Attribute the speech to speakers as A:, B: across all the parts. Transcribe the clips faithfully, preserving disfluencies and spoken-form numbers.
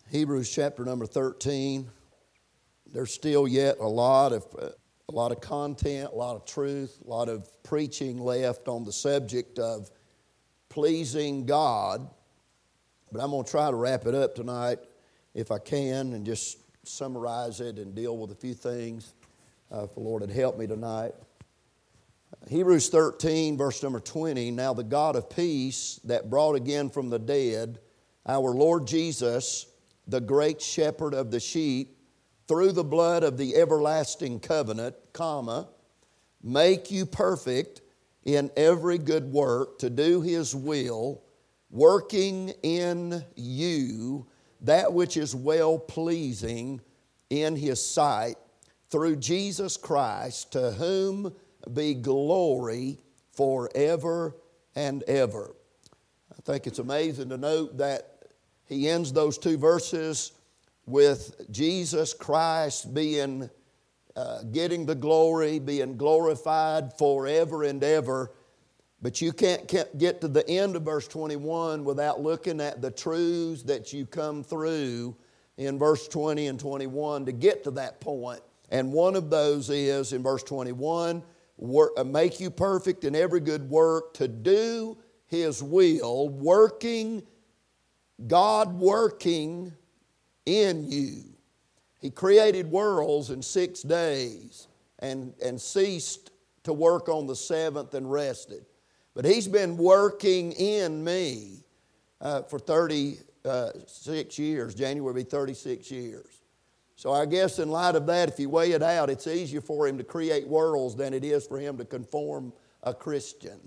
A: Hebrews chapter number thirteen. There's still yet a lot of a lot of content, a lot of truth, a lot of preaching left on the subject of pleasing God. But I'm going to try to wrap it up tonight if I can and just summarize it and deal with a few things. Uh, if the Lord had helped me tonight. Hebrews thirteen, verse number twenty. Now the God of peace that brought again from the dead our Lord Jesus, the great shepherd of the sheep, through the blood of the everlasting covenant, comma, make you perfect in every good work to do His will, working in you that which is well-pleasing in His sight, through Jesus Christ, to whom be glory forever and ever. I think it's amazing to note that he ends those two verses with Jesus Christ being, uh, getting the glory, being glorified forever and ever. But you can't, can't get to the end of verse twenty-one without looking at the truths that you come through in verse twenty and twenty-one to get to that point. And one of those is in verse twenty-one, work, make you perfect in every good work to do His will, working, God working in you. He created worlds in six days and, and ceased to work on the seventh and rested. But He's been working in me uh, for thirty-six years. January will be thirty-six years. So I guess in light of that, if you weigh it out, it's easier for Him to create worlds than it is for Him to conform a Christian.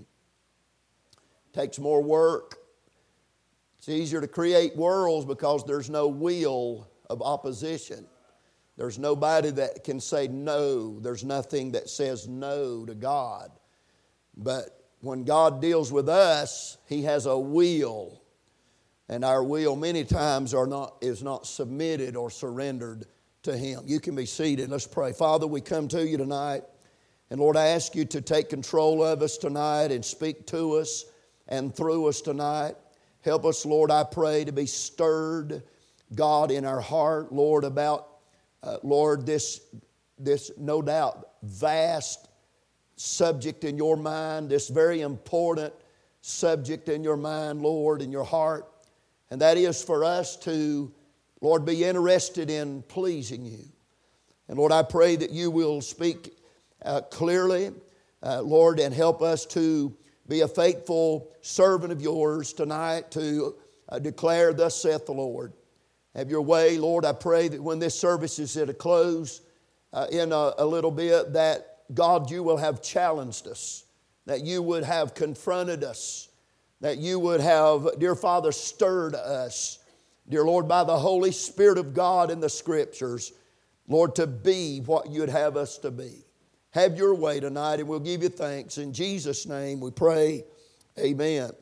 A: It takes more work. It's easier to create worlds because there's no will of opposition. There's nobody that can say no. There's nothing that says no to God. But when God deals with us, He has a will. And our will many times are not, is not submitted or surrendered to Him. You can be seated. Let's pray. Father, we come to You tonight. And Lord, I ask You to take control of us tonight and speak to us and through us tonight. Help us, Lord, I pray, to be stirred, God, in our heart, Lord, about, uh, Lord, this, this no doubt vast subject in Your mind, this very important subject in Your mind, Lord, in Your heart. And that is for us to, Lord, be interested in pleasing You. And Lord, I pray that You will speak uh, clearly, uh, Lord, and help us to be a faithful servant of Yours tonight to uh, declare, thus saith the Lord. Have Your way, Lord. I pray that when this service is at a close uh, in a, a little bit, that God, You will have challenged us, that You would have confronted us, that You would have, dear Father, stirred us, dear Lord, by the Holy Spirit of God in the Scriptures, Lord, to be what You'd have us to be. Have Your way tonight, and we'll give You thanks. In Jesus' name we pray, amen.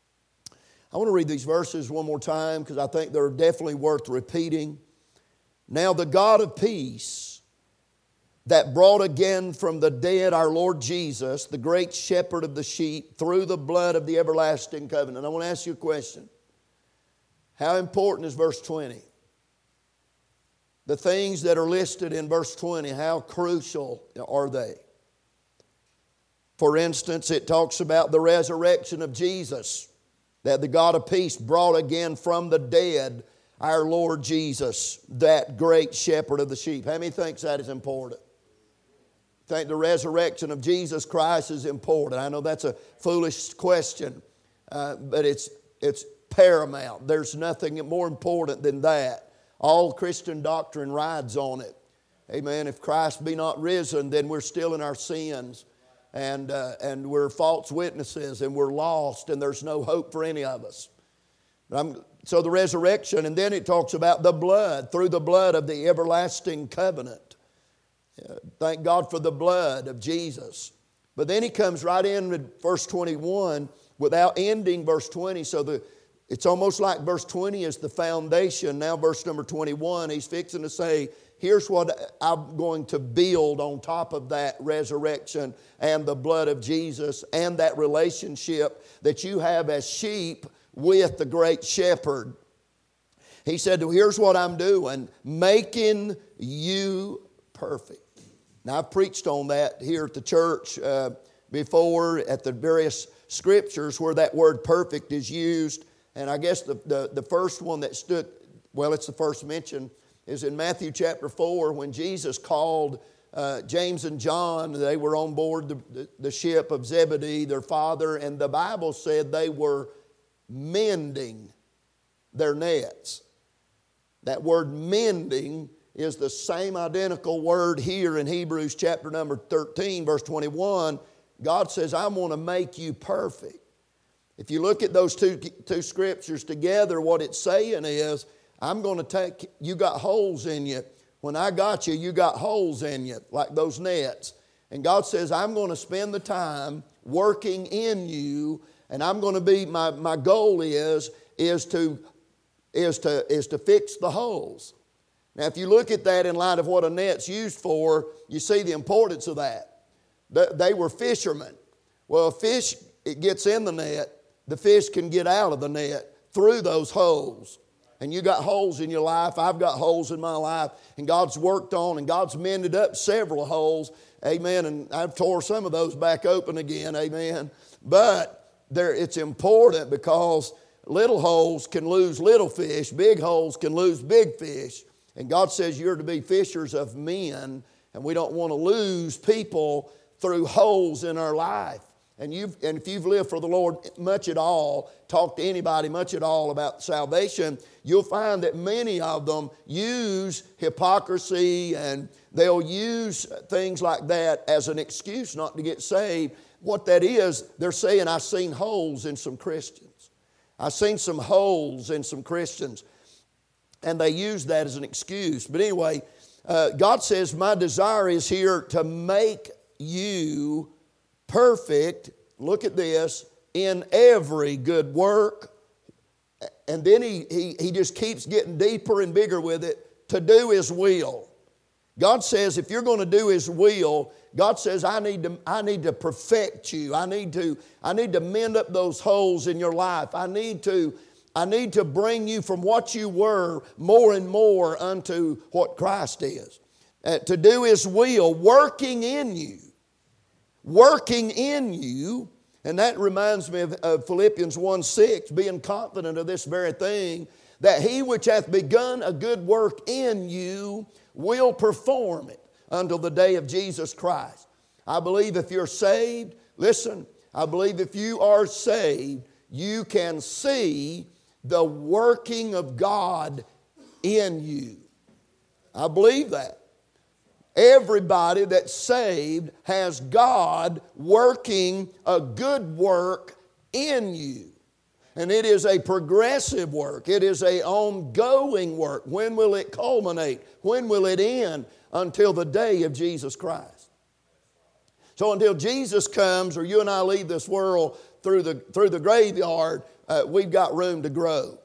A: I want to read these verses one more time because I think they're definitely worth repeating. Now the God of peace that brought again from the dead our Lord Jesus, the great shepherd of the sheep, through the blood of the everlasting covenant. I want to ask you a question. How important is verse twenty? The things that are listed in verse twenty, how crucial are they? For instance, it talks about the resurrection of Jesus, that the God of peace brought again from the dead our Lord Jesus, that great shepherd of the sheep. How many thinks that is important? Think the resurrection of Jesus Christ is important? I know that's a foolish question, uh, but it's, it's paramount. There's nothing more important than that. All Christian doctrine rides on it. Amen. If Christ be not risen, then we're still in our sins. And, uh, and we're false witnesses. And we're lost. And there's no hope for any of us. I'm, so the resurrection. And then it talks about the blood. Through the blood of the everlasting covenant. Uh, thank God for the blood of Jesus. But then he comes right in with verse twenty-one without ending verse twenty. So the It's almost like verse twenty is the foundation. Now verse number twenty-one, he's fixing to say, here's what I'm going to build on top of that resurrection and the blood of Jesus and that relationship that you have as sheep with the great shepherd. He said, well, here's what I'm doing, making you perfect. Now, I've preached on that here at the church uh, before at the various scriptures where that word perfect is used. And I guess the, the, the first one that stood, well, it's the first mention, is in Matthew chapter four when Jesus called uh, James and John. They were on board the, the, the ship of Zebedee, their father, and the Bible said they were mending their nets. That word mending is the same identical word here in Hebrews chapter number thirteen, verse twenty-one. God says, I want to make you perfect. If you look at those two, two scriptures together, what it's saying is, I'm going to take, you got holes in you. When I got you, you got holes in you, like those nets. And God says, I'm going to spend the time working in you, and I'm going to be, my, my goal is, is to is to, is to fix the holes. Now, if you look at that in light of what a net's used for, you see the importance of that. They were fishermen. Well, a fish, it gets in the net, the fish can get out of the net through those holes. And you got holes in your life, I've got holes in my life, and God's worked on, and God's mended up several holes, amen, and I've tore some of those back open again, amen. But there, it's important because little holes can lose little fish. Big holes can lose big fish. And God says you're to be fishers of men. And we don't want to lose people through holes in our life. And, you've, and if you've lived for the Lord much at all, talk to anybody much at all about salvation, you'll find that many of them use hypocrisy and they'll use things like that as an excuse not to get saved. What that is, they're saying, I've seen holes in some Christians. I've seen some holes in some Christians, and they use that as an excuse. But anyway, uh, God says, my desire is here to make you perfect, look at this, in every good work. And then he, he, he just keeps getting deeper and bigger with it, to do His will. God says, if you're going to do His will, God says, I need to, I need to perfect you. I need to, I need to mend up those holes in your life. I need to, I need to bring you from what you were more and more unto what Christ is. Uh, to do His will, working in you. Working in you. And that reminds me of, of Philippians one six, being confident of this very thing, that He which hath begun a good work in you will perform it until the day of Jesus Christ. I believe if you're saved, listen, I believe if you are saved, you can see the working of God in you. I believe that. Everybody that's saved has God working a good work in you. And it is a progressive work. It is an ongoing work. When will it culminate? When will it end? Until the day of Jesus Christ. So until Jesus comes or you and I leave this world through the, through the graveyard, uh, we've got room to grow.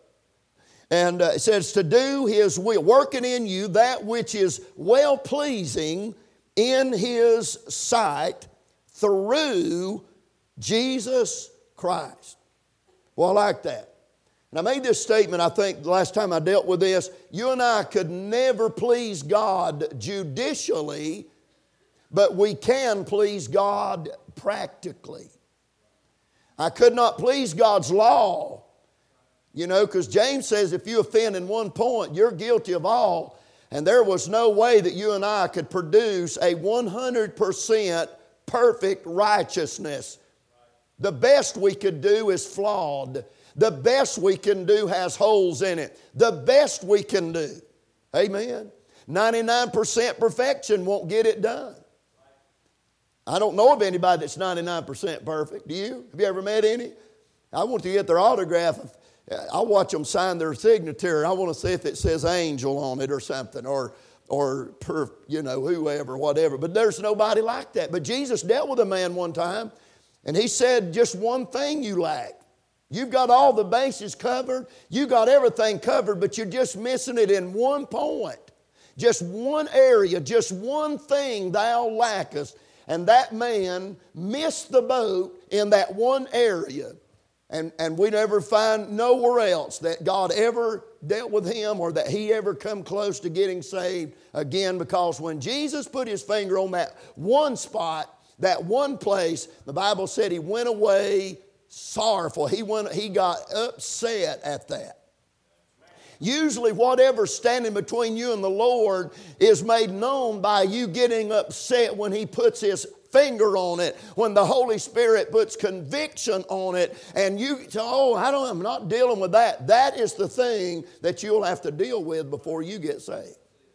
A: And uh, it says to do His will, working in you that which is well-pleasing in His sight through Jesus Christ. Well, I like that. And I made this statement, I think, the last time I dealt with this. You and I could never please God judicially, but we can please God practically. I could not please God's law, you know, because James says if you offend in one point, you're guilty of all. And there was no way that you and I could produce a one hundred percent perfect righteousness. The best we could do is flawed. The best we can do has holes in it. The best we can do. Amen. ninety-nine percent perfection won't get it done. I don't know of anybody that's ninety-nine percent perfect. Do you? Have you ever met any? I want to get their autograph. I'll watch them sign their signature. I want to see if it says angel on it or something, or or per, you know, whoever, whatever. But there's nobody like that. But Jesus dealt with a man one time, and He said, just one thing you lack. You've got all the bases covered. You got everything covered, but you're just missing it in one point. Just one area, just one thing thou lackest. And that man missed the boat in that one area. And, and we never find nowhere else that God ever dealt with him or that he ever come close to getting saved again, because when Jesus put his finger on that one spot, that one place, the Bible said he went away sorrowful. He went, he got upset at that. Usually whatever's standing between you and the Lord is made known by you getting upset when he puts his finger on it, when the Holy Spirit puts conviction on it, and you say, oh, I don't, I'm not dealing with that. That is the thing that you'll have to deal with before you get saved.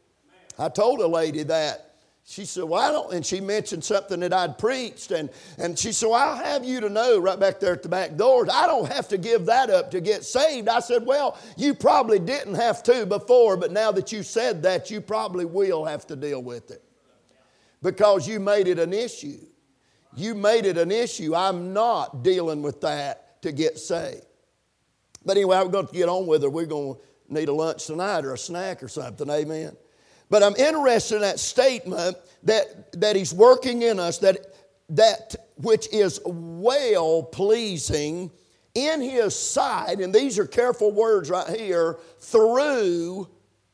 A: I told a lady that. She said, well, I don't, and she mentioned something that I'd preached, and, and she said, well, I'll have you to know right back there at the back door, I don't have to give that up to get saved. I said, well, you probably didn't have to before, but now that you said that, you probably will have to deal with it. Because you made it an issue. You made it an issue. I'm not dealing with that to get saved. But anyway, I'm going to get on with her. We're going to need a lunch tonight or a snack or something. Amen. But I'm interested in that statement that, that he's working in us, that, that which is well pleasing in his sight, and these are careful words right here, through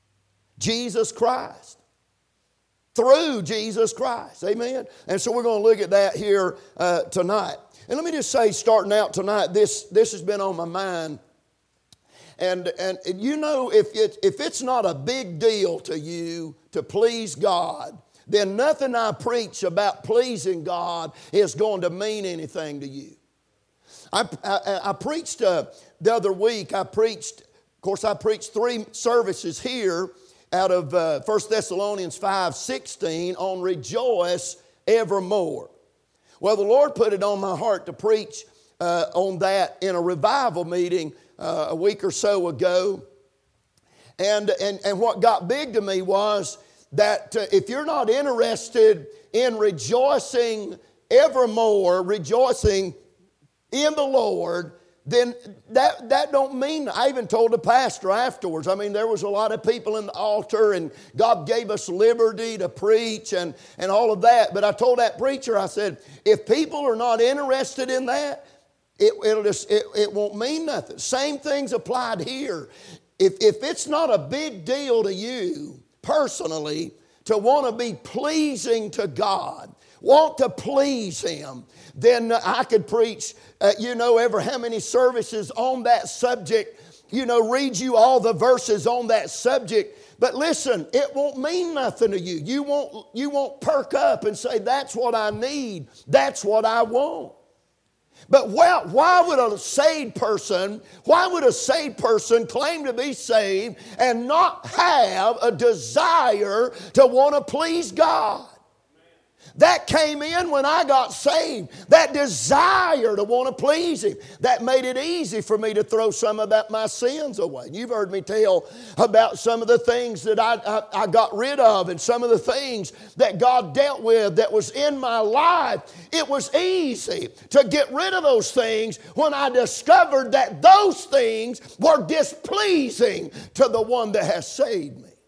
A: Jesus Christ. Through Jesus Christ. Amen. And so we're going to look at that here uh, tonight. And let me just say, starting out tonight, this, this has been on my mind. And, and you know, if, it, if it's not a big deal to you to please God, then nothing I preach about pleasing God is going to mean anything to you. I, I, I preached uh, the other week, I preached, of course I preached three services here out of uh, First Thessalonians five sixteen on rejoice evermore. Well, the Lord put it on my heart to preach uh, on that in a revival meeting uh, a week or so ago. And, and, and what got big to me was that uh, if you're not interested in rejoicing evermore, rejoicing in the Lord, then that, that don't mean, I even told the pastor afterwards, I mean, there was a lot of people in the altar and God gave us liberty to preach and, and all of that. But I told that preacher, I said, if people are not interested in that, it, it'll just, it, it won't mean nothing. Same things applied here. If, if it's not a big deal to you personally to want to be pleasing to God, want to please Him, then I could preach, uh, you know, ever how many services on that subject, you know, read you all the verses on that subject. But listen, it won't mean nothing to you. You won't, you won't perk up and say, that's what I need. That's what I want. But why, why would a saved person, why would a saved person claim to be saved and not have a desire to want to please God? That came in when I got saved. That desire to want to please Him. That made it easy for me to throw some of that, my sins away. You've heard me tell about some of the things that I, I, I got rid of and some of the things that God dealt with that was in my life. It was easy to get rid of those things when I discovered that those things were displeasing to the one that has saved me.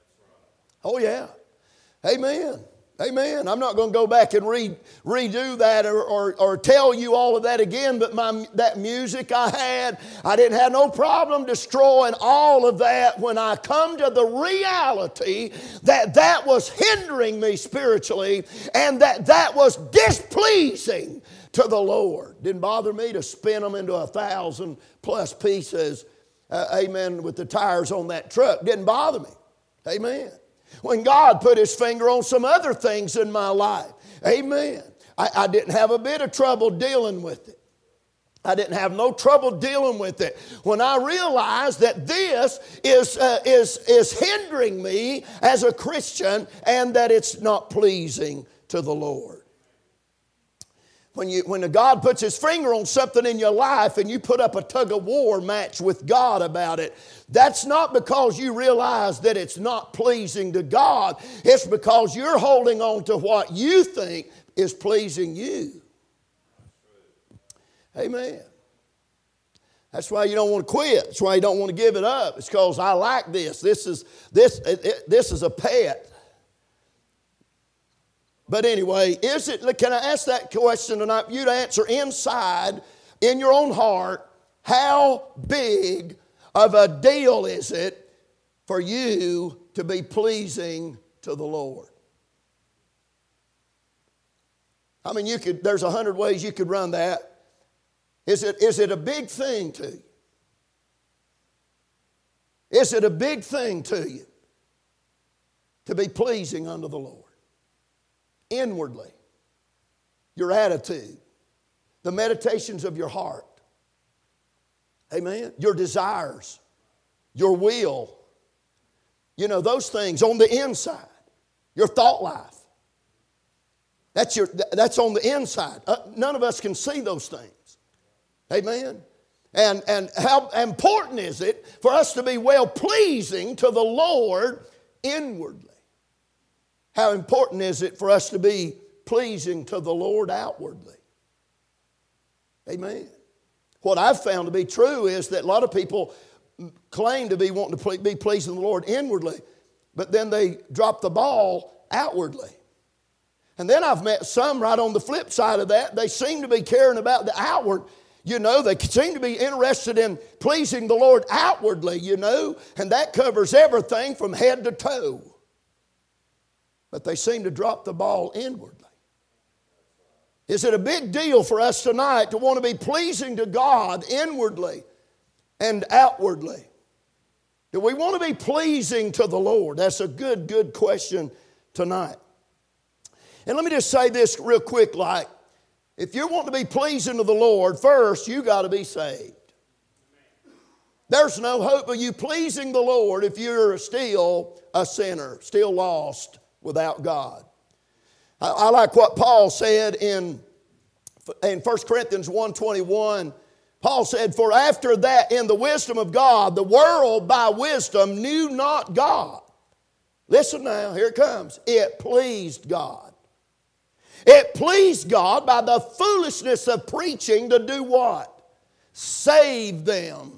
A: Oh yeah. Amen. Amen. I'm not going to go back and re, redo that or, or, or tell you all of that again, but my, that music I had, I didn't have no problem destroying all of that when I come to the reality that that was hindering me spiritually and that that was displeasing to the Lord. Didn't bother me to spin them into a thousand plus pieces, uh, amen, with the tires on that truck. Didn't bother me. Amen. When God put His finger on some other things in my life, amen, I, I didn't have a bit of trouble dealing with it. I didn't have no trouble dealing with it when I realized that this is, uh, is, is hindering me as a Christian and that it's not pleasing to the Lord. When, you, when God puts His finger on something in your life and you put up a tug-of-war match with God about it, that's not because you realize that it's not pleasing to God. It's because you're holding on to what you think is pleasing you. Amen. That's why you don't want to quit. That's why you don't want to give it up. It's because I like this. This is, this, it, this is a pet. But anyway, is it, can I ask that question tonight? You to answer inside, in your own heart, how big of a deal is it for you to be pleasing to the Lord? I mean, you could, there's a hundred ways you could run that. Is it, is it a big thing to you? Is it a big thing to you to be pleasing unto the Lord? Inwardly, your attitude, the meditations of your heart, amen, your desires, your will, you know, those things on the inside, your thought life. That's, your, that's on the inside. Uh, none of us can see those things. Amen. And, and how important is it for us to be well-pleasing to the Lord inwardly? How important is it for us to be pleasing to the Lord outwardly? Amen. What I've found to be true is that a lot of people claim to be wanting to be pleasing the Lord inwardly, but then they drop the ball outwardly. And then I've met some right on the flip side of that. They seem to be caring about the outward. You know, they seem to be interested in pleasing the Lord outwardly, you know, and that covers everything from head to toe. But they seem to drop the ball inwardly. Is it a big deal for us tonight to want to be pleasing to God inwardly and outwardly? Do we want to be pleasing to the Lord? That's a good, good question tonight. And let me just say this real quick, like, if you want to be pleasing to the Lord, first, you got to be saved. There's no hope of you pleasing the Lord if you're still a sinner, still lost without God. I, I like what Paul said in, in First Corinthians one twenty-one. Paul said, for after that, in the wisdom of God, the world by wisdom knew not God. Listen now, here it comes. It pleased God. It pleased God by the foolishness of preaching to do what? Save them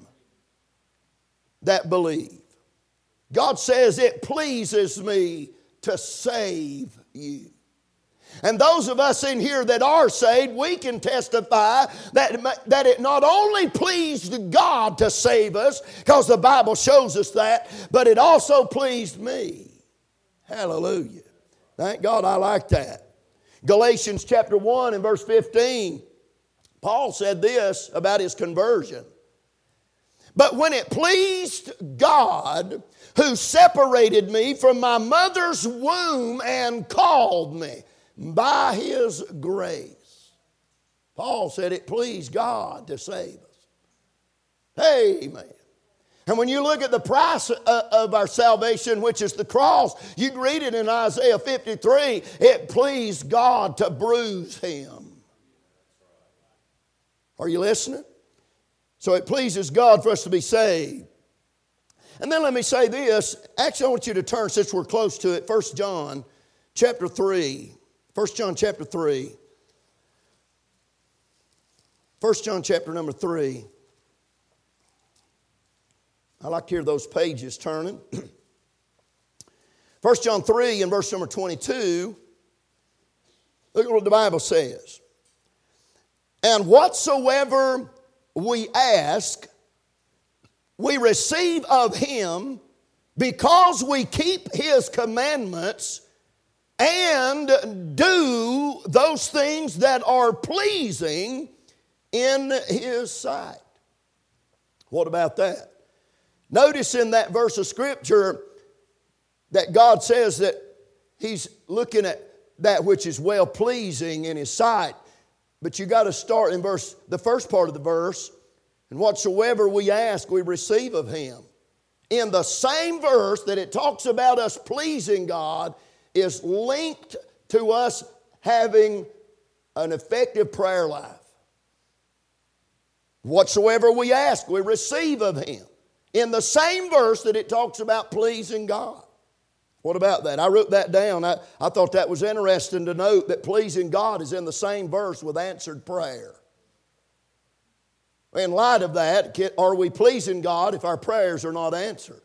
A: that believe. God says it pleases me to save you. And those of us in here that are saved, we can testify that, that it not only pleased God to save us, because the Bible shows us that, but it also pleased me. Hallelujah. Thank God I like that. Galatians chapter one and verse fifteen, Paul said this about his conversion. But when it pleased God, who separated me from my mother's womb and called me by His grace. Paul said it pleased God to save us. Amen. And when you look at the price of our salvation, which is the cross, you can read it in Isaiah fifty-three. It pleased God to bruise Him. Are you listening? So it pleases God for us to be saved. And then let me say this. Actually, I want you to turn, since we're close to it, First John chapter three. First John chapter three. First John chapter number three. I like to hear those pages turning. First John three and verse number twenty-two. Look at what the Bible says. And whatsoever we ask, we receive of Him, because we keep His commandments and do those things that are pleasing in His sight. What about that? Notice in that verse of Scripture that God says that He's looking at that which is well-pleasing in His sight. But you got to start in verse, the first part of the verse. And whatsoever we ask, we receive of Him. In the same verse that it talks about us pleasing God is linked to us having an effective prayer life. Whatsoever we ask, we receive of Him. In the same verse that it talks about pleasing God. What about that? I wrote that down. I, I thought that was interesting to note that pleasing God is in the same verse with answered prayer. In light of that, are we pleasing God if our prayers are not answered?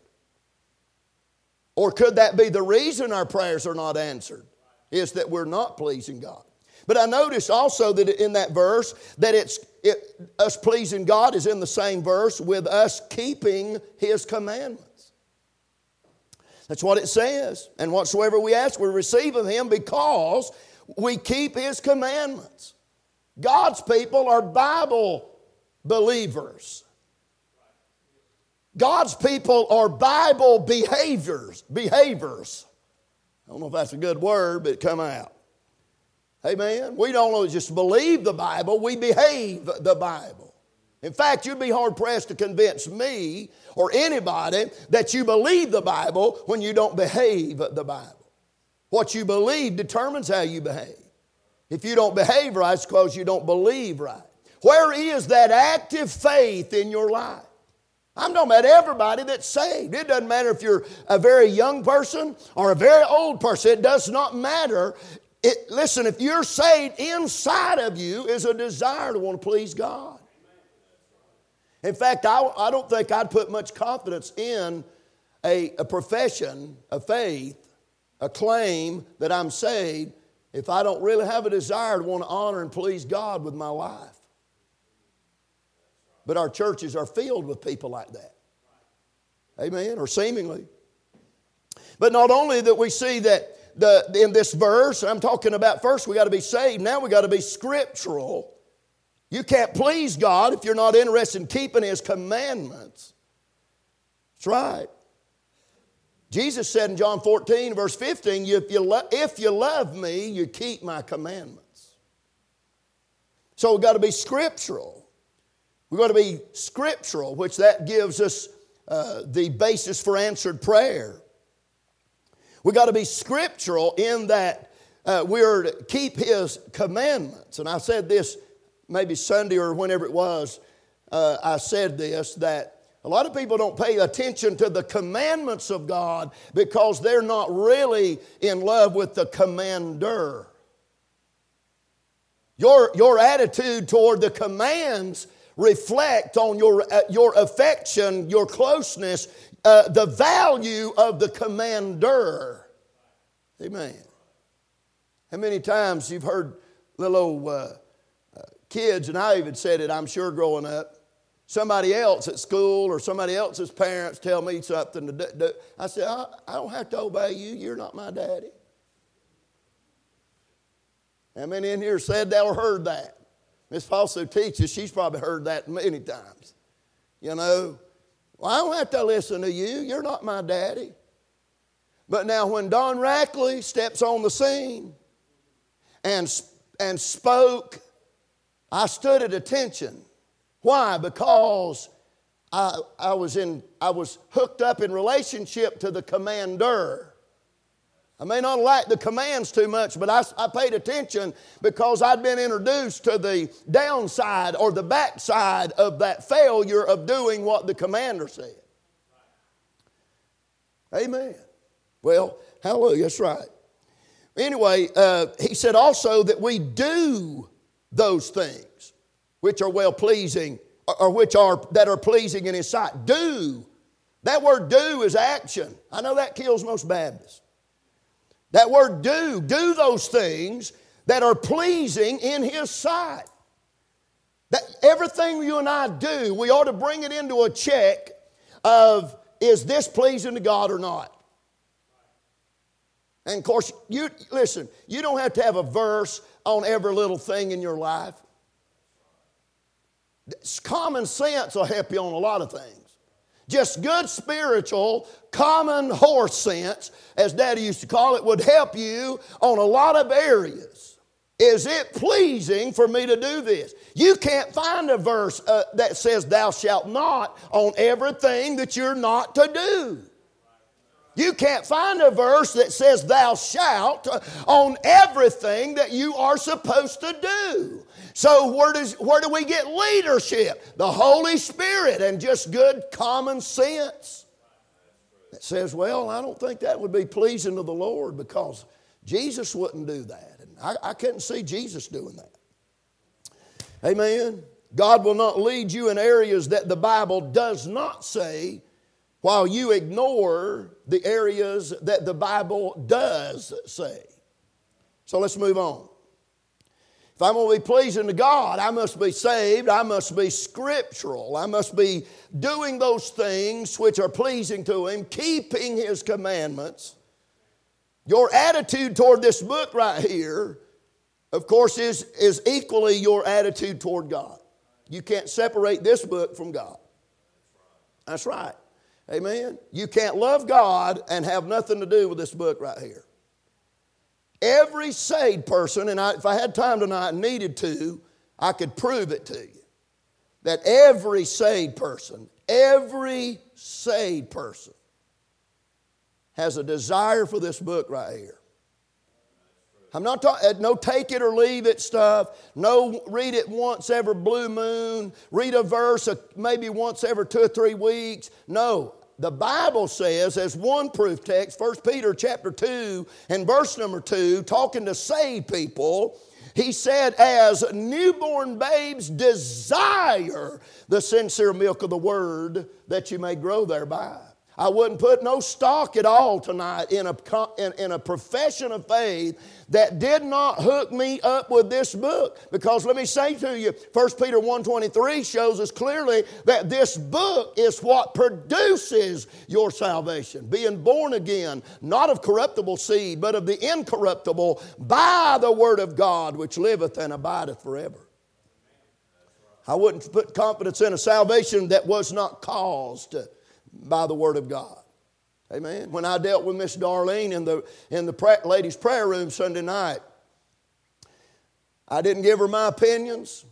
A: Or could that be the reason our prayers are not answered? Is that we're not pleasing God. But I notice also that in that verse that it's it, us pleasing God is in the same verse with us keeping His commandments. That's what it says. And whatsoever we ask, we receive of Him because we keep His commandments. God's people are Bible believers. God's people are Bible behaviors. Behaviors. I don't know if that's a good word, but it come out. Amen. We don't just believe the Bible, we behave the Bible. In fact, you'd be hard-pressed to convince me or anybody that you believe the Bible when you don't behave the Bible. What you believe determines how you behave. If you don't behave right, it's because you don't believe right. Where is that active faith in your life? I'm talking about everybody that's saved. It doesn't matter if you're a very young person or a very old person. It does not matter. It, listen, if you're saved, inside of you is a desire to want to please God. In fact, I, I don't think I'd put much confidence in a, a profession of faith, a claim that I'm saved, if I don't really have a desire to want to honor and please God with my life. But our churches are filled with people like that. Amen, or seemingly. But not only that we see that the, in this verse, I'm talking about first we got to be saved, now we got to be scriptural. You can't please God if you're not interested in keeping His commandments. That's right. Jesus said in John fourteen, verse fifteen, if you, lo- if you love me, you keep my commandments. So we've got to be scriptural. We've got to be scriptural, which that gives us uh, the basis for answered prayer. We've got to be scriptural in that uh, we're to keep His commandments. And I said this maybe Sunday or whenever it was, uh, I said this, that a lot of people don't pay attention to the commandments of God because they're not really in love with the commander. Your, your attitude toward the commands reflect on your, uh, your affection, your closeness, uh, the value of the commander. Amen. How many times you've heard little old uh, uh, kids, and I even said it, I'm sure, growing up, somebody else at school or somebody else's parents tell me something to do. I say, I, I don't have to obey you. You're not my daddy. How many in here said that or heard that? Miss Falso teaches, she's probably heard that many times. You know, well, I don't have to listen to you. You're not my daddy. But now when Don Rackley steps on the scene and, and spoke, I stood at attention. Why? Because I, I, was in, I was hooked up in relationship to the commander. I may not like the commands too much, but I, I paid attention because I'd been introduced to the downside or the backside of that failure of doing what the commander said. Amen. Well, hallelujah, that's right. Anyway, uh, he said also that we do those things which are well-pleasing, or which are that are pleasing in His sight. Do. That word do is action. I know that kills most Baptists. That word do, do those things that are pleasing in His sight. That everything you and I do, we ought to bring it into a check of, is this pleasing to God or not? And of course, you listen, you don't have to have a verse on every little thing in your life. Common sense will help you on a lot of things. Just good spiritual, common horse sense, as Daddy used to call it, would help you on a lot of areas. Is it pleasing for me to do this? You can't find a verse uh, that says thou shalt not on everything that you're not to do. You can't find a verse that says thou shalt on everything that you are supposed to do. So where does where do we get leadership? The Holy Spirit and just good common sense. That says, well, I don't think that would be pleasing to the Lord because Jesus wouldn't do that. And I, I couldn't see Jesus doing that. Amen. God will not lead you in areas that the Bible does not say, while you ignore the areas that the Bible does say. So let's move on. If I'm going to be pleasing to God, I must be saved. I must be scriptural. I must be doing those things which are pleasing to Him, keeping His commandments. Your attitude toward this book right here, of course, is, is equally your attitude toward God. You can't separate this book from God. That's right. Amen. You can't love God and have nothing to do with this book right here. Every saved person, and I, if I had time tonight and needed to, I could prove it to you. That every saved person, every saved person has a desire for this book right here. I'm not talking, no take it or leave it stuff. No read it once every blue moon. Read a verse maybe once every two or three weeks. No, the Bible says, as one proof text, First Peter chapter two and verse number two, talking to saved people, he said, as newborn babes desire the sincere milk of the word, that you may grow thereby. I wouldn't put no stock at all tonight in a, in, in a profession of faith that did not hook me up with this book. Because let me say to you, First Peter one twenty-three shows us clearly that this book is what produces your salvation. Being born again, not of corruptible seed, but of the incorruptible, by the word of God, which liveth and abideth forever. I wouldn't put confidence in a salvation that was not caused by the Word of God. Amen. When I dealt with Miss Darlene in the, in the pra- ladies' prayer room Sunday night, I didn't give her my opinions.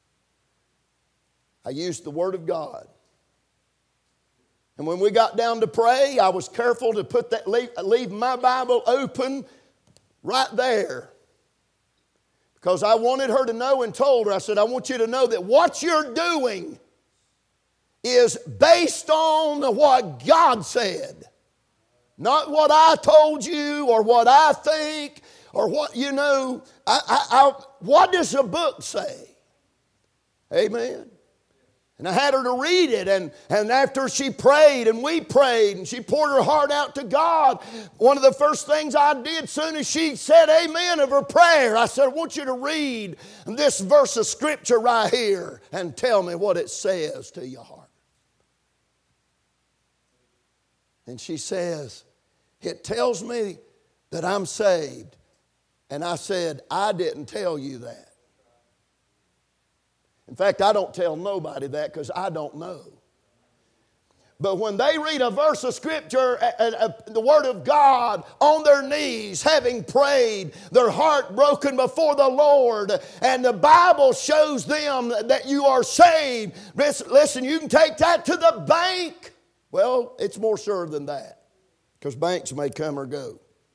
A: I used the Word of God. And when we got down to pray, I was careful to put that leave, leave my Bible open right there. Because I wanted her to know and told her, I said, I want you to know that what you're doing is based on what God said. Not what I told you or what I think or what, you know, I, I, I, what does the book say? Amen. And I had her to read it, and, and after she prayed and we prayed and she poured her heart out to God, one of the first things I did as soon as she said amen of her prayer, I said, I want you to read this verse of Scripture right here and tell me what it says to your heart. And she says, it tells me that I'm saved. And I said, I didn't tell you that. In fact, I don't tell nobody that because I don't know. But when they read a verse of Scripture, uh, uh, the Word of God, on their knees, having prayed, their heart broken before the Lord, and the Bible shows them that you are saved, listen, you can take that to the bank. Well, it's more sure than that, because banks may come or go.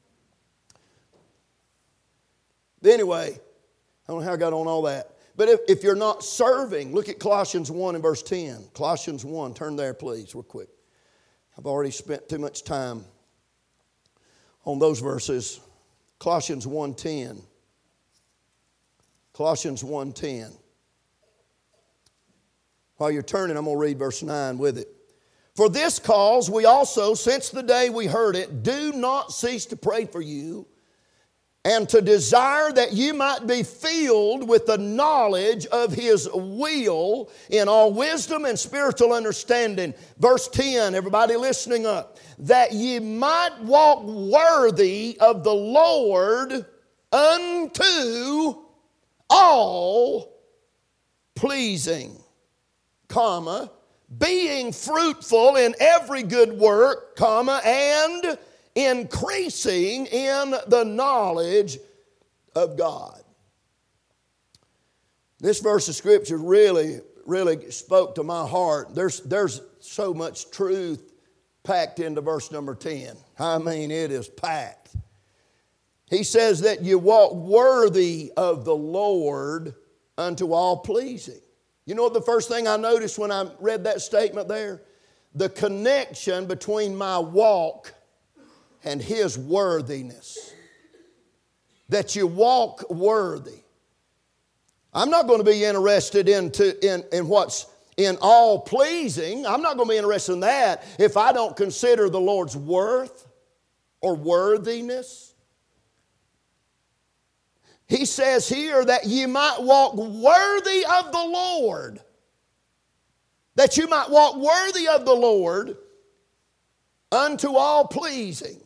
A: Anyway, I don't know how I got on all that. But if, if you're not serving, look at Colossians one and verse ten. Colossians one, turn there please, real quick. I've already spent too much time on those verses. Colossians one ten. Colossians one ten. While you're turning, I'm going to read verse nine with it. For this cause we also, since the day we heard it, do not cease to pray for you, and to desire that you might be filled with the knowledge of His will in all wisdom and spiritual understanding. Verse ten, everybody listening up. That ye might walk worthy of the Lord unto all pleasing, comma, being fruitful in every good work, comma, and increasing in the knowledge of God. This verse of Scripture really, really spoke to my heart. There's, there's so much truth packed into verse number ten. I mean, it is packed. He says that you walk worthy of the Lord unto all pleasing. You know what the first thing I noticed when I read that statement there? The connection between my walk and His worthiness. That you walk worthy. I'm not going to be interested in, to, in, in what's in all pleasing. I'm not going to be interested in that if I don't consider the Lord's worth or worthiness. He says here that ye might walk worthy of the Lord. That you might walk worthy of the Lord unto all pleasing.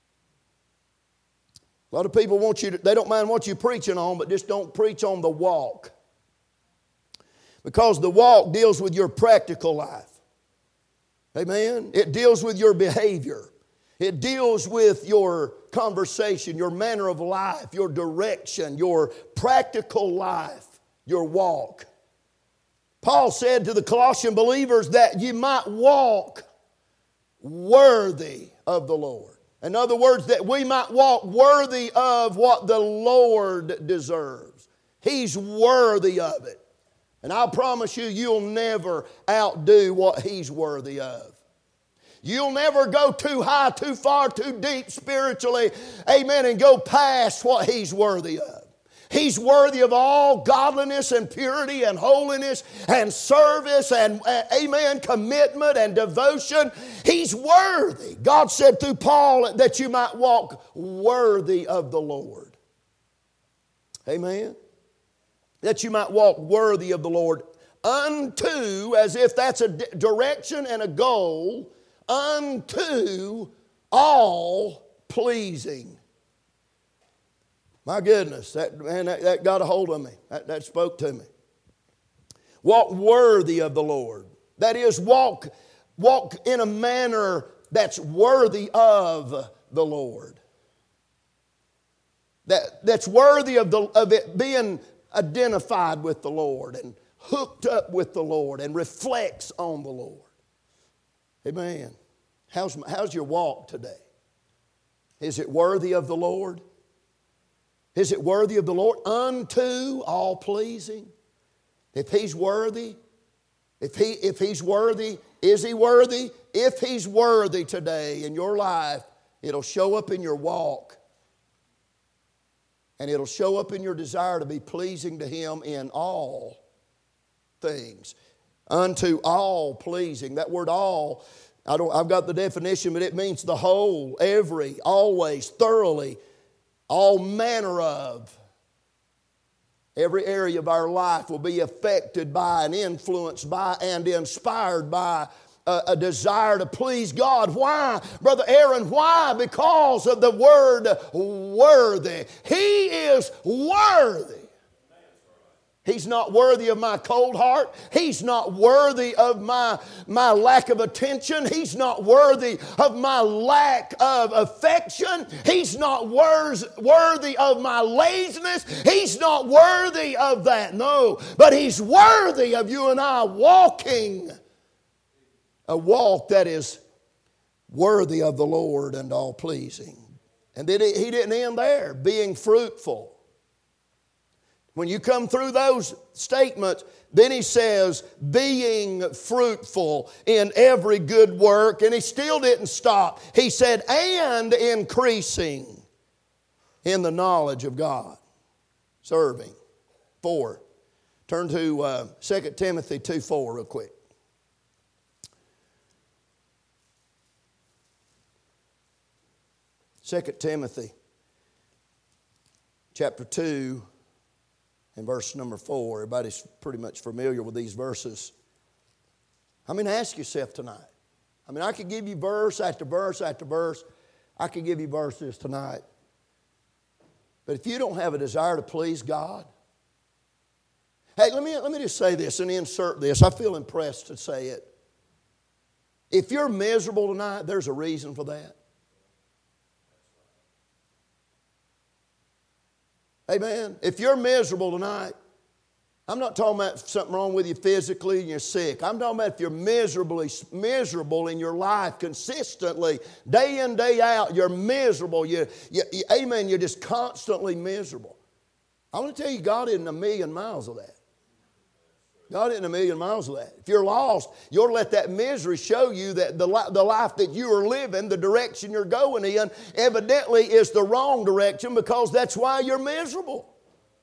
A: A lot of people want you to, they don't mind what you're preaching on, but just don't preach on the walk. Because the walk deals with your practical life. Amen? It deals with your behavior. It deals with your conversation, your manner of life, your direction, your practical life, your walk. Paul said to the Colossian believers that you might walk worthy of the Lord. In other words, that we might walk worthy of what the Lord deserves. He's worthy of it. And I promise you, you'll never outdo what He's worthy of. You'll never go too high, too far, too deep spiritually, amen, and go past what He's worthy of. He's worthy of all godliness and purity and holiness and service and, uh, amen, commitment and devotion. He's worthy. God said through Paul that you might walk worthy of the Lord. Amen. That you might walk worthy of the Lord unto, as if that's a direction and a goal, unto all pleasing. My goodness, that, man, that, that got a hold of me. That, that spoke to me. Walk worthy of the Lord. That is, walk, walk in a manner that's worthy of the Lord. That, that's worthy of, the, of it being identified with the Lord and hooked up with the Lord and reflects on the Lord. Amen. How's, how's your walk today? Is it worthy of the Lord? Is it worthy of the Lord? Unto all pleasing. If He's worthy, if, he, if He's worthy, is He worthy? If He's worthy today in your life, it'll show up in your walk. And it'll show up in your desire to be pleasing to Him in all things. Unto all pleasing. That word all, I don't, I've got the definition, but it means the whole, every, always, thoroughly, all manner of. Every area of our life will be affected by and influenced by and inspired by a, a desire to please God. Why, Brother Aaron? Why? Because of the word worthy. He is worthy. He's not worthy of my cold heart. He's not worthy of my, my lack of attention. He's not worthy of my lack of affection. He's not wor- worthy of my laziness. He's not worthy of that, no. But He's worthy of you and I walking a walk that is worthy of the Lord and all pleasing. And then He didn't end there, being fruitful. When you come through those statements, then He says, being fruitful in every good work. And He still didn't stop. He said, and increasing in the knowledge of God. Serving. Four. Turn to uh, Second Timothy two four real quick. Second Timothy chapter two. In verse number four, everybody's pretty much familiar with these verses. I mean, ask yourself tonight. I mean, I could give you verse after verse after verse. I could give you verses tonight. But if you don't have a desire to please God, hey, let me, let me just say this and insert this. I feel impressed to say it. If you're miserable tonight, there's a reason for that. Amen. If you're miserable tonight, I'm not talking about something wrong with you physically and you're sick. I'm talking about if you're miserably miserable in your life consistently, day in, day out, you're miserable. You, you, you, amen, you're just constantly miserable. I want to tell you, God isn't a million miles of that. God isn't a million miles of that. If you're lost, you'll let that misery show you that the, the life that you are living, the direction you're going in, evidently is the wrong direction because that's why you're miserable.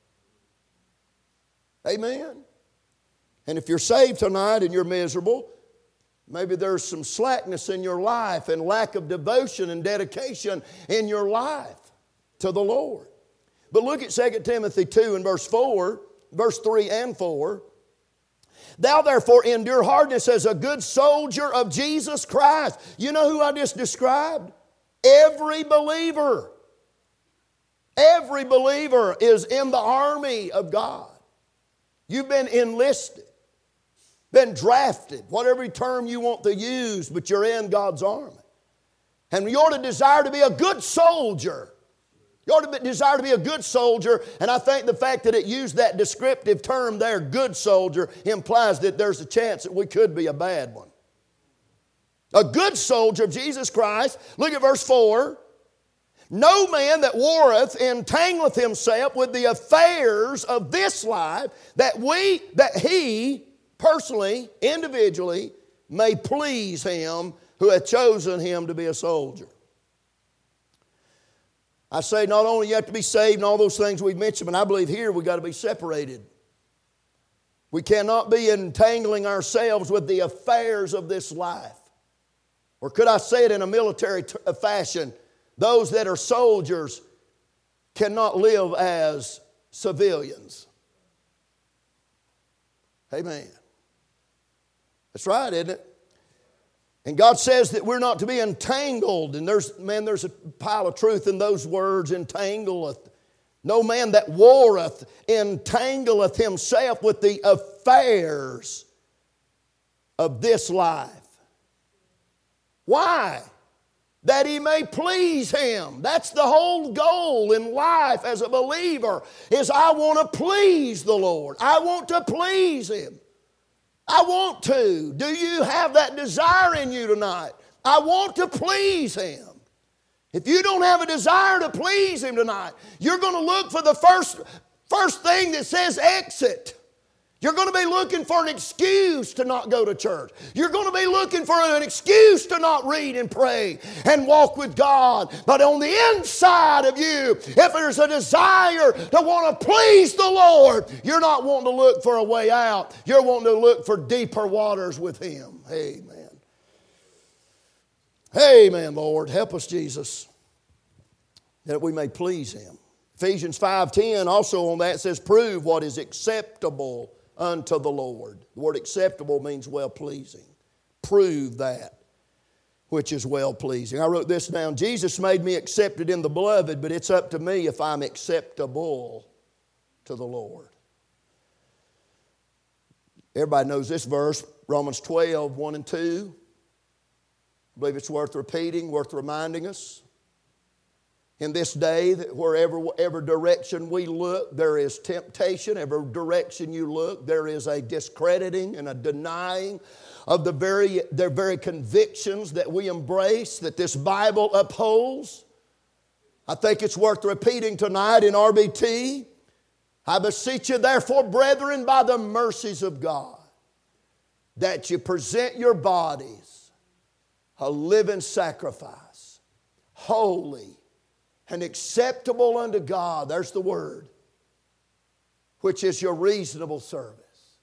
A: Amen. And if you're saved tonight and you're miserable, maybe there's some slackness in your life and lack of devotion and dedication in your life to the Lord. But look at Second Timothy two and verse four, verse three and four. Thou therefore endure hardness as a good soldier of Jesus Christ. You know who I just described? Every believer. Every believer is in the army of God. You've been enlisted, been drafted, whatever term you want to use, but you're in God's army. And you ought to desire to be a good soldier. You ought to desire to be a good soldier, and I think the fact that it used that descriptive term there, good soldier, implies that there's a chance that we could be a bad one. A good soldier of Jesus Christ. Look at verse four. No man that warreth entangleth himself with the affairs of this life, that we, that he, personally, individually, may please him who hath chosen him to be a soldier. I say not only you have to be saved and all those things we've mentioned, but I believe here we've got to be separated. We cannot be entangling ourselves with the affairs of this life. Or could I say it in a military t- fashion? Those that are soldiers cannot live as civilians. Amen. That's right, isn't it? And God says that we're not to be entangled. And there's, man, there's a pile of truth in those words, entangleth. No man that warreth entangleth himself with the affairs of this life. Why? That he may please him. That's the whole goal in life as a believer, is I want to please the Lord. I want to please him. I want to. Do you have that desire in you tonight? I want to please him. If you don't have a desire to please him tonight, you're going to look for the first, first thing that says exit. You're going to be looking for an excuse to not go to church. You're going to be looking for an excuse to not read and pray and walk with God. But on the inside of you, if there's a desire to want to please the Lord, you're not wanting to look for a way out. You're wanting to look for deeper waters with him. Amen. Amen, Lord. Help us, Jesus, that we may please him. Ephesians five ten also on that says, prove what is acceptable unto the Lord. The word acceptable means well-pleasing. Prove that which is well-pleasing. I wrote this down. Jesus made me accepted in the beloved, but it's up to me if I'm acceptable to the Lord. Everybody knows this verse, Romans twelve, one and two. I believe it's worth repeating, worth reminding us. In this day, that wherever whatever direction we look, there is temptation. Every direction you look, there is a discrediting and a denying of the very, their very convictions that we embrace, that this Bible upholds. I think it's worth repeating tonight in R B T. I beseech you, therefore, brethren, by the mercies of God, that you present your bodies a living sacrifice, holy, and acceptable unto God, there's the word, which is your reasonable service.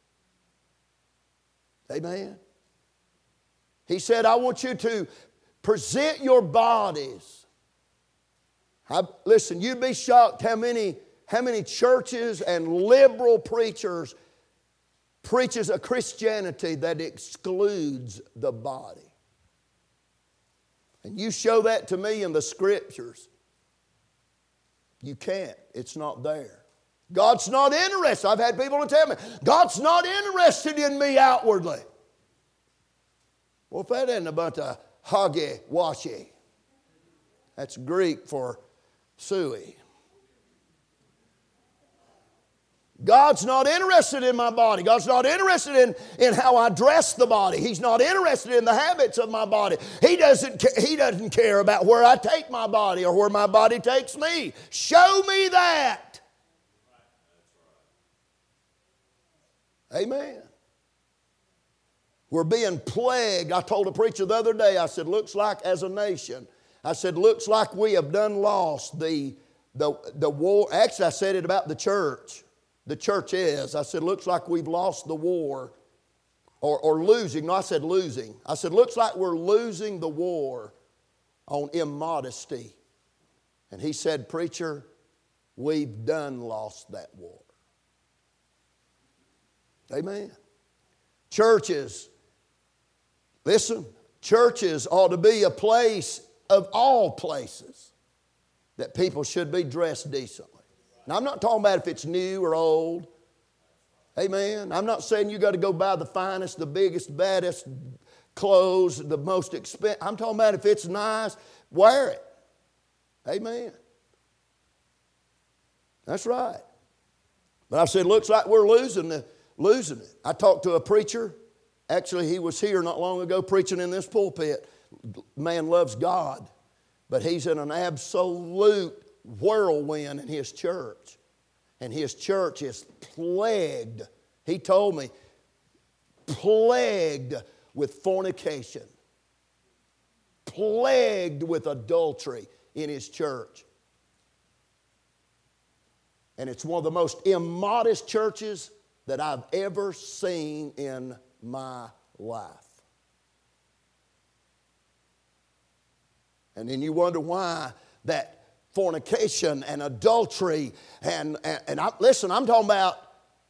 A: Amen. He said, I want you to present your bodies. I, listen, you'd be shocked how many, how many churches and liberal preachers preaches a Christianity that excludes the body. And you show that to me in the Scriptures. You can't. It's not there. God's not interested. I've had people to tell me, God's not interested in me outwardly. Well, if that isn't about a hoggy-washy, that's Greek for suey. God's not interested in my body. God's not interested in, in how I dress the body. He's not interested in the habits of my body. He doesn't, he doesn't care about where I take my body or where my body takes me. Show me that. Amen. We're being plagued. I told a preacher the other day, I said, looks like as a nation, I said, looks like we have done lost the, the, the war. Actually, I said it about the church. The church is. I said, looks like we've lost the war or, or losing. No, I said losing. I said, looks like we're losing the war on immodesty. And he said, preacher, we've done lost that war. Amen. Churches, listen, churches ought to be a place of all places that people should be dressed decently. Now, I'm not talking about if it's new or old. Amen. I'm not saying you got to go buy the finest, the biggest, baddest clothes, the most expensive. I'm talking about if it's nice, wear it. Amen. That's right. But I said, looks like we're losing the, losing it. I talked to a preacher. Actually, he was here not long ago preaching in this pulpit. Man loves God, but he's in an absolute whirlwind in his church. And his church is plagued, he told me, plagued with fornication, plagued with adultery in his church. And it's one of the most immodest churches that I've ever seen in my life. And then you wonder why that fornication and adultery and, and, and I, listen, I'm talking about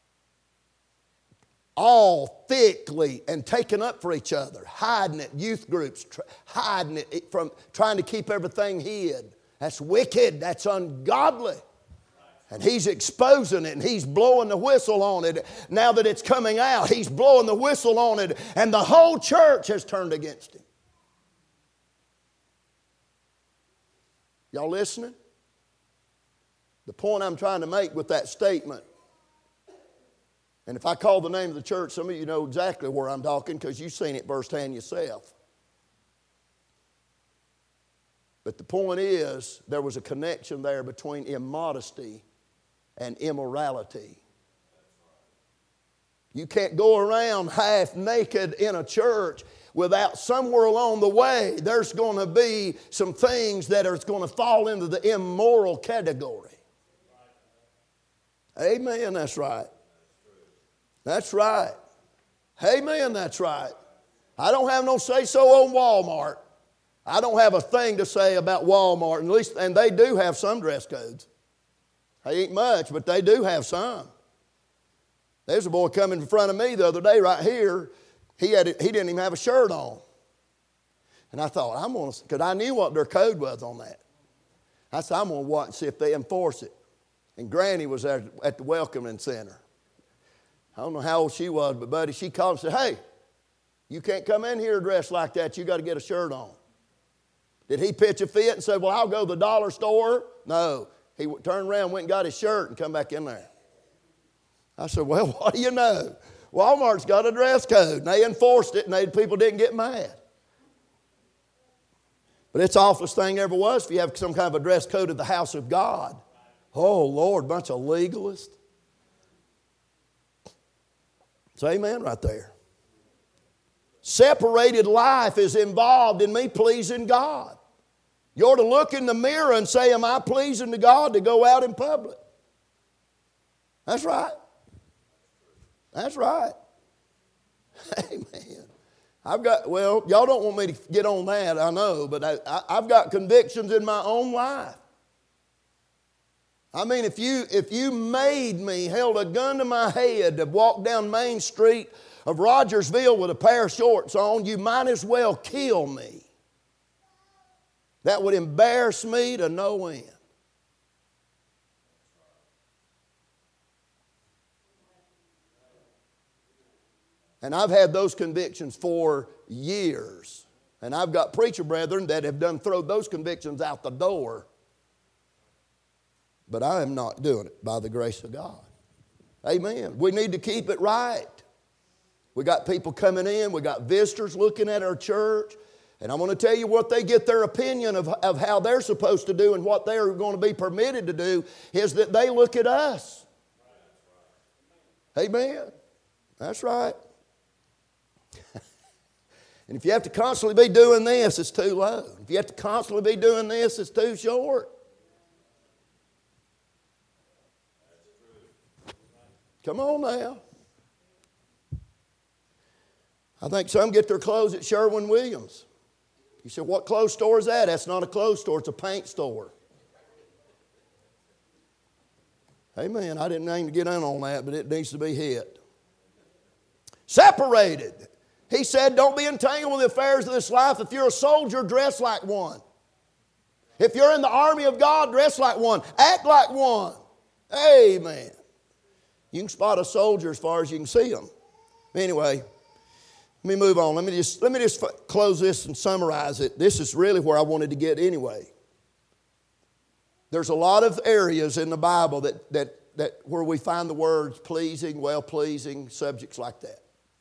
A: all thickly and taken up for each other, hiding it, youth groups, tr- hiding it from trying to keep everything hid. That's wicked, that's ungodly. And he's exposing it and he's blowing the whistle on it. Now that it's coming out, he's blowing the whistle on it and the whole church has turned against him. Y'all listening? The point I'm trying to make with that statement, and if I call the name of the church, some of you know exactly where I'm talking because you've seen it firsthand yourself. But the point is, there was a connection there between immodesty and immorality. You can't go around half naked in a church without somewhere along the way there's going to be some things that are going to fall into the immoral category. Amen, that's right. That's right. Amen, that's right. I don't have no say-so on Walmart. I don't have a thing to say about Walmart, and at least, and they do have some dress codes. They ain't much, but they do have some. There's a boy coming in front of me the other day right here. He had he didn't even have a shirt on. And I thought, I'm going to, because I knew what their code was on that. I said, I'm going to watch and see if they enforce it. And Granny was there at the welcoming center. I don't know how old she was, but buddy, she called and said, hey, you can't come in here dressed like that. You got to get a shirt on. Did he pitch a fit and say, well, I'll go to the dollar store? No. He turned around, went and got his shirt and come back in there. I said, well, what do you know? Walmart's got a dress code, and they enforced it, and they, people didn't get mad. But it's the awfulest thing ever was if you have some kind of a dress code at the house of God. Oh, Lord, bunch of legalists. It's amen right there. Separated life is involved in me pleasing God. You ought to look in the mirror and say, am I pleasing to God to go out in public? That's right. That's right. Amen. I've got, well, y'all don't want me to get on that, I know, but I, I, I've got convictions in my own life. I mean, if you, if you made me, held a gun to my head to walk down Main Street of Rogersville with a pair of shorts on, you might as well kill me. That would embarrass me to no end. And I've had those convictions for years. And I've got preacher brethren that have done thrown those convictions out the door. But I am not doing it by the grace of God. Amen. We need to keep it right. We got people coming in. We got visitors looking at our church. And I'm going to tell you what they get their opinion of, of how they're supposed to do and what they're going to be permitted to do is that they look at us. Amen. That's right. And if you have to constantly be doing this, it's too low. If you have to constantly be doing this, it's too short. Come on now. I think some get their clothes at Sherwin-Williams. You said, what clothes store is that? That's not a clothes store, it's a paint store. Amen. I didn't aim to get in on that, but it needs to be hit. Separated. He said, don't be entangled with the affairs of this life. If you're a soldier, dress like one. If you're in the army of God, dress like one. Act like one. Amen. You can spot a soldier as far as you can see them. Anyway, let me move on. Let me just, let me just close this and summarize it. This is really where I wanted to get anyway. There's a lot of areas in the Bible that, that, that where we find the words pleasing, well-pleasing, subjects like that.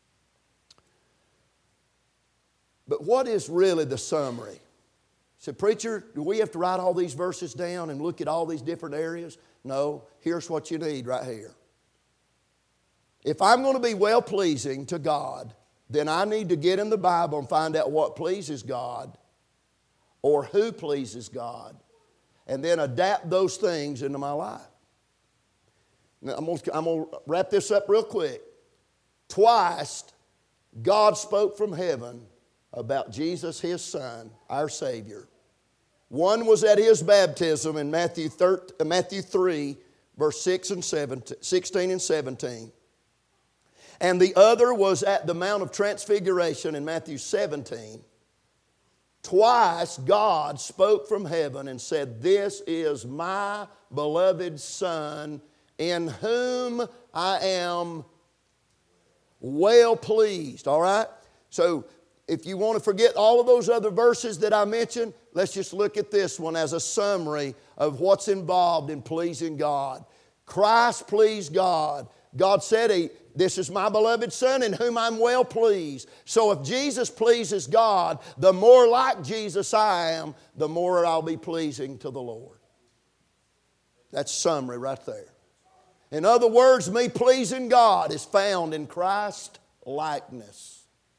A: But what is really the summary? So, preacher, do we have to write all these verses down and look at all these different areas? No, here's what you need right here. If I'm going to be well-pleasing to God, then I need to get in the Bible and find out what pleases God or who pleases God, and then adapt those things into my life. Now, I'm going to, I'm going to wrap this up real quick. Twice, God spoke from heaven about Jesus, His Son, our Savior. One was at His baptism in Matthew three, verse six and seventeen, sixteen and seventeen. And the other was at the Mount of Transfiguration in Matthew seventeen. Twice God spoke from heaven and said, "This is my beloved Son, in whom I am well pleased." All right? So if you want to forget all of those other verses that I mentioned, let's just look at this one as a summary of what's involved in pleasing God. Christ pleased God. God said, he, "This is my beloved Son in whom I'm well pleased." So if Jesus pleases God, the more like Jesus I am, the more I'll be pleasing to the Lord. That's summary right there. In other words, me pleasing God is found in Christ likeness.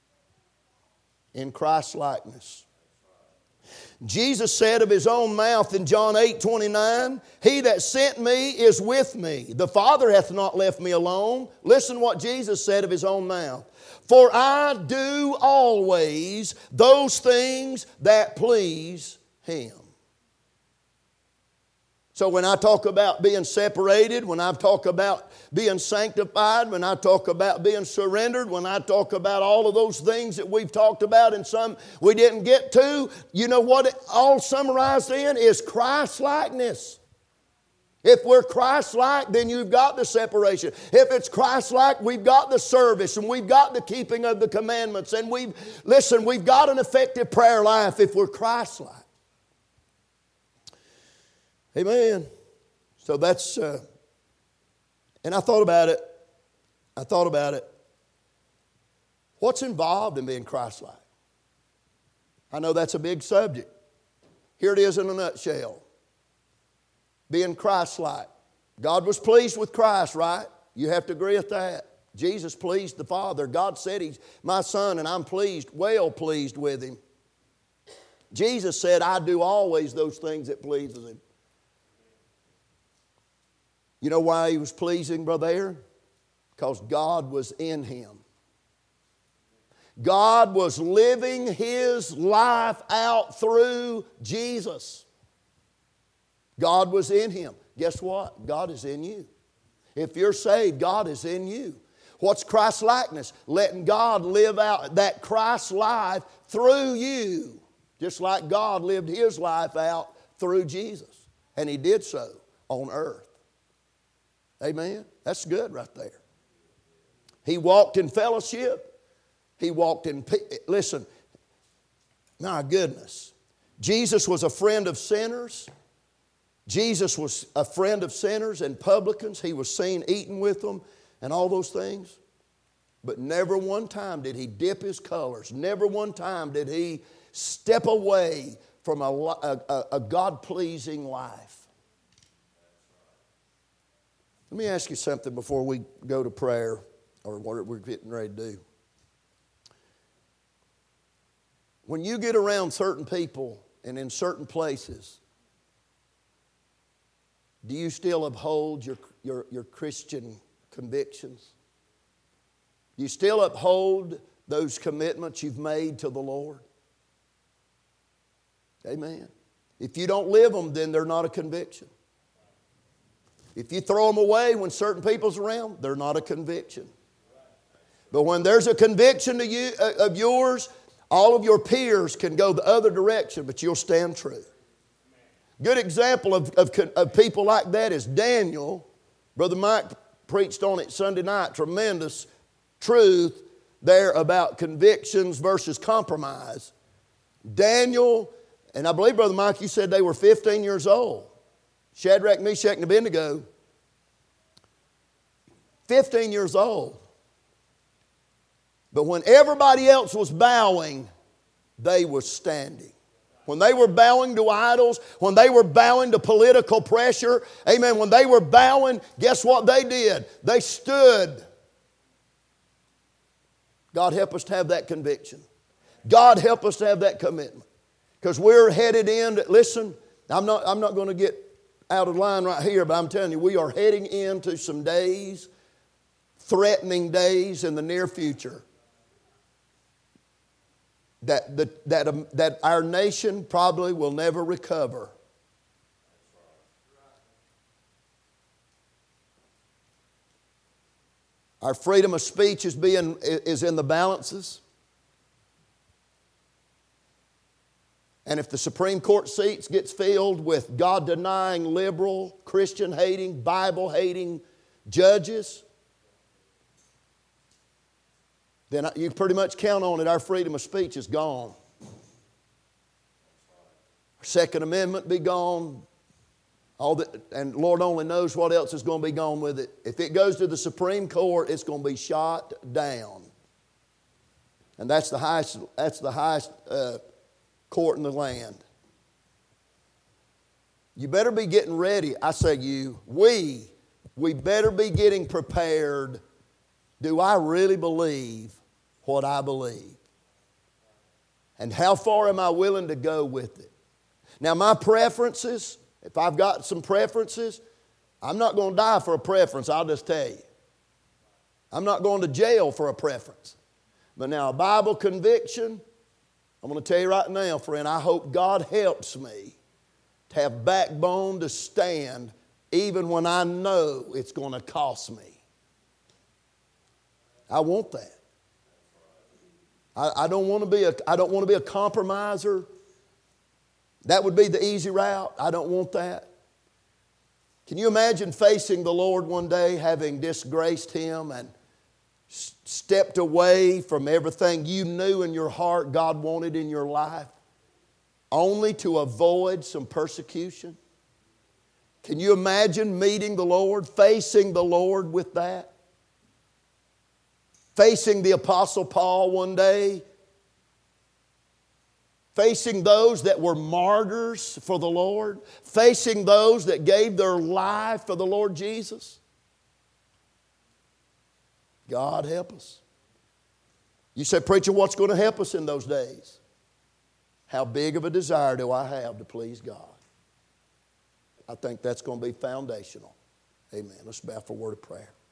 A: In Christ likeness. Jesus said of His own mouth in John eight twenty-nine, "He that sent me is with me. The Father hath not left me alone." Listen what Jesus said of His own mouth. "For I do always those things that please Him." So when I talk about being separated, when I talk about being sanctified, when I talk about being surrendered, when I talk about all of those things that we've talked about and some we didn't get to, you know what it all summarized in is Christ-likeness. If we're Christ-like, then you've got the separation. If it's Christ-like, we've got the service and we've got the keeping of the commandments. And we've, listen, we've got an effective prayer life if we're Christ-like. Amen. So that's, uh, and I thought about it. I thought about it. What's involved in being Christ-like? I know that's a big subject. Here it is in a nutshell. Being Christ-like. God was pleased with Christ, right? You have to agree with that. Jesus pleased the Father. God said, "He's my Son and I'm pleased, well pleased with Him." Jesus said, "I do always those things that pleases Him." You know why He was pleasing, Brother Aaron? Because God was in Him. God was living His life out through Jesus. God was in Him. Guess what? God is in you. If you're saved, God is in you. What's Christ likeness? Letting God live out that Christ life through you. Just like God lived His life out through Jesus. And He did so on earth. Amen? That's good right there. He walked in fellowship. He walked in peace. Listen, my goodness. Jesus was a friend of sinners. Jesus was a friend of sinners and publicans. He was seen eating with them and all those things. But never one time did He dip His colors. Never one time did He step away from a, a, a God-pleasing life. Let me ask you something before we go to prayer or what we're getting ready to do. When you get around certain people and in certain places, do you still uphold your, your, your Christian convictions? Do you still uphold those commitments you've made to the Lord? Amen. If you don't live them, then they're not a conviction. If you throw them away when certain people's around, they're not a conviction. But when there's a conviction to you, uh, of yours, all of your peers can go the other direction, but you'll stand true. Good example of, of, of people like that is Daniel. Brother Mike preached on it Sunday night. Tremendous truth there about convictions versus compromise. Daniel, and I believe, Brother Mike, you said they were fifteen years old. Shadrach, Meshach, and Abednego, fifteen years old. But when everybody else was bowing, they were standing. When they were bowing to idols, when they were bowing to political pressure, amen, when they were bowing, guess what they did? They stood. God help us to have that conviction. God help us to have that commitment. Because we're headed in, listen, I'm not, I'm not going to get out of line right here, but I'm telling you, we are heading into some days, threatening days in the near future. That, the, that, um, that our nation probably will never recover. Our freedom of speech is, being, is in the balances. And if the Supreme Court seats gets filled with God-denying, liberal, Christian-hating, Bible-hating judges, then you pretty much count on it, our freedom of speech is gone. Our Second Amendment be gone. All the, and Lord only knows what else is going to be gone with it. If it goes to the Supreme Court, it's going to be shot down. And that's the highest, that's the highest uh, court in the land. You better be getting ready. I say you, we, we better be getting prepared. Do I really believe what I believe? And how far am I willing to go with it? Now, my preferences, if I've got some preferences, I'm not going to die for a preference, I'll just tell you. I'm not going to jail for a preference. But now, a Bible conviction, I'm going to tell you right now, friend, I hope God helps me to have backbone to stand even when I know it's going to cost me. I want that. I, I don't want to be a, I don't want to be a compromiser. That would be the easy route. I don't want that. Can you imagine facing the Lord one day, having disgraced Him and s- stepped away from everything you knew in your heart God wanted in your life, only to avoid some persecution? Can you imagine meeting the Lord, facing the Lord with that? Facing the Apostle Paul one day, facing those that were martyrs for the Lord, facing those that gave their life for the Lord Jesus. God help us. You say, preacher, what's going to help us in those days? How big of a desire do I have to please God? I think that's going to be foundational. Amen. Let's bow for a word of prayer.